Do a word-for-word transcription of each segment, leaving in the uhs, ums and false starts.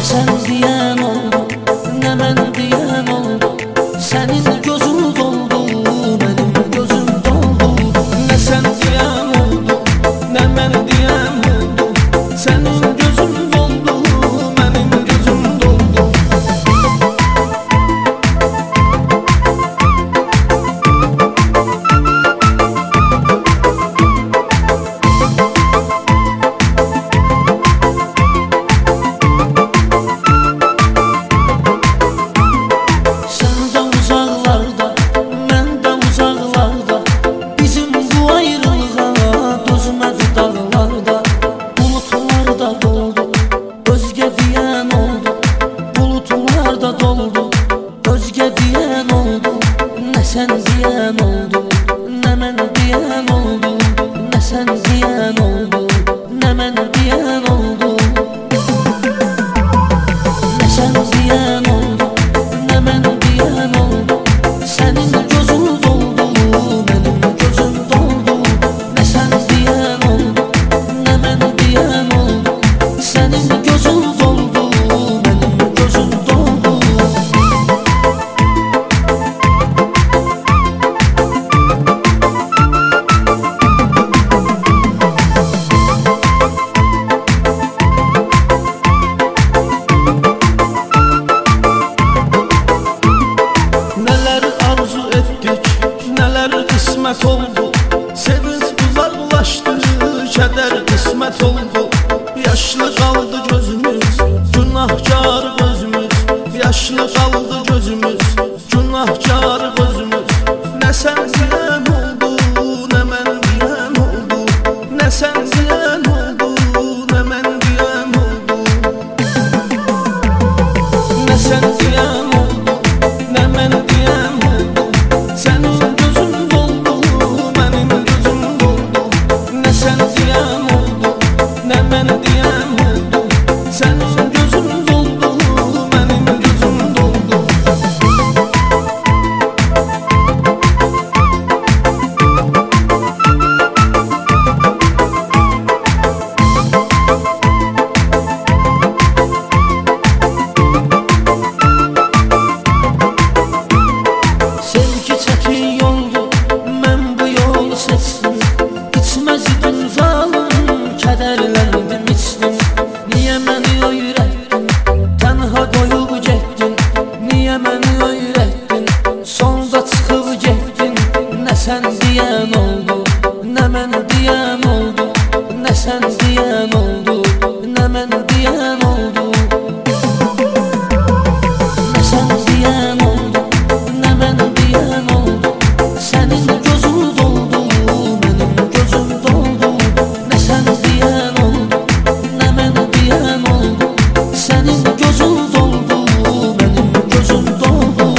sen diyen oldu, ne ben diyen oldu. Senin gözün doldu, benim gözüm doldu. Ne sen diyen oldu, ne ben diyen oldu. Senin gözün doldu, benim gözüm doldu. Sen diyen oldu, ne ben diyen oldu. Ne sen diyen oldu, ne ben diyen oldu. Ne sen diyen oldu, ne ben diyen oldu. Senin gözün doldu, benim gözüm doldu. Ne sen diyen oldu, ne ben diyen oldu. Senin gözün doldu, benim gözüm doldu. Kısmet oldu, sevinç uzaklaştı, keder kısmet oldu. Yaşlı kaldı gözümüz, günahkar gözümüz. Yaşlı kaldı gözümüz, günahkar gözümüz. Ne sen diyen oldu, ne ben diyen oldu. Ne sen diyen oldu, ne ben diyen oldu. Ne sen diyen oldu, ne ben diyen oldu. Senin kederlendim içtim. Niye beni öğrettin, tenha koyup gettin. Niye beni öğrettin, sonda çıkıp gettin. Ne sen diyen oldu, ne ben diyen oldu. Ne sen diyen oldu, ne ben diyen oldu. Ne sen diyen oldu, ne ben diyen oldu. Senin gözün doldu, benim gözüm doldu. Ne sen diyen oldu, ne ben diyen oldu. Senin gözün doldu, benim gözüm doldu.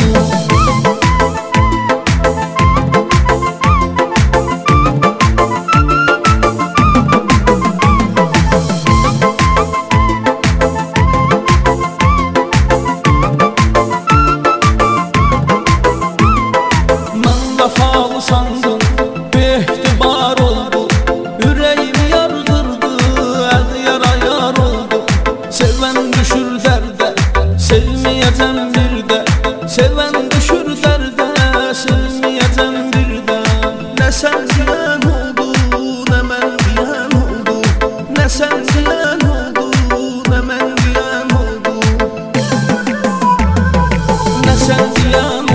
Ben vefalı sandım, behtibar oldu. Yüreğimi yardırdı, el yara yar oldu. Seven düşür derde, sevmeyeceğim bir de. Seven düşür derde, sevmeyeceğim bir de. Ne sen diyen oldu, ne ben diyen oldu. Ne sen diyen oldu, ne ben diyen oldu. Ne sen diyen